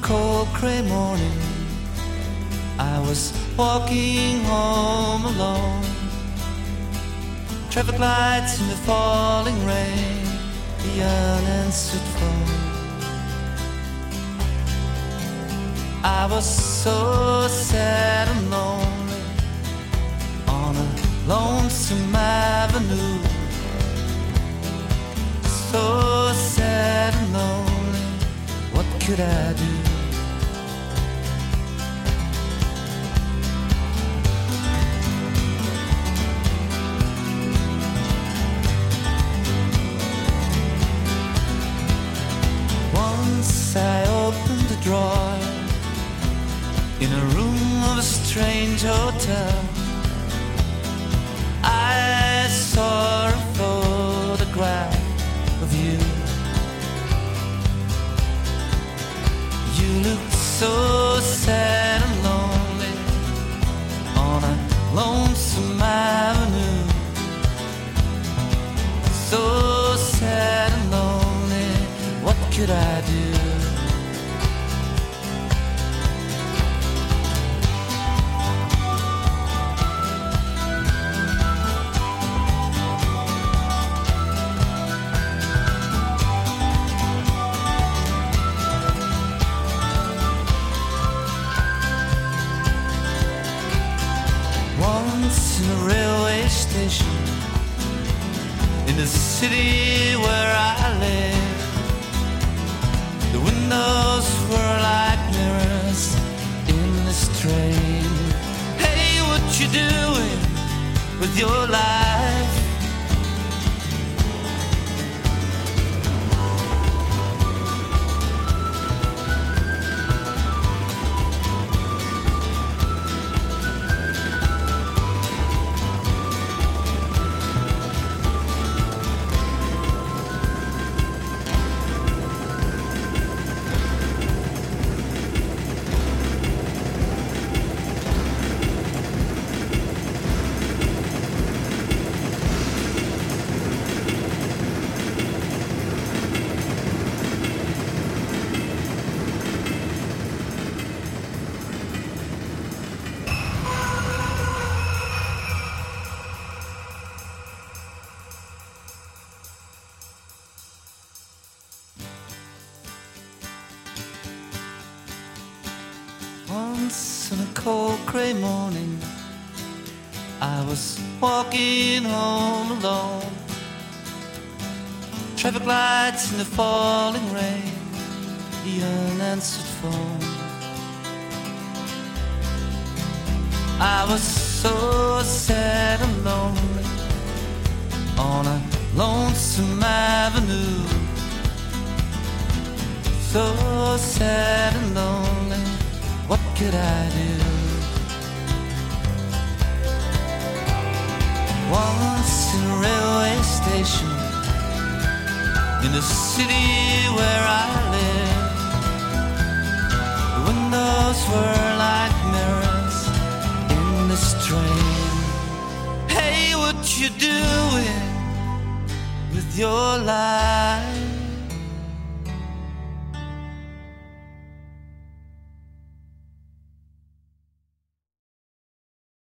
cold gray morning, I was walking home alone. Traffic lights in the falling rain, the unanswered phone. I was so sad and lonely on a lonesome avenue. So sad and lonely, what could I do? Once I opened the drawer in a room of a strange hotel. I saw a photograph of you. You looked so sad and lonely on a lonesome avenue. So sad and lonely, what could I do? Once in a railway station in the city where I live, the windows were like mirrors in this train. Hey, what you doing with your life? Once on a cold gray morning, I was walking home alone. Traffic lights in the falling rain, the unanswered phone. I was so sad and lonely on a lonesome avenue. So sad and lonely, what could I do? Once in a railway station in the city where I live, the windows were like mirrors in this train. Hey, what you doing with your life?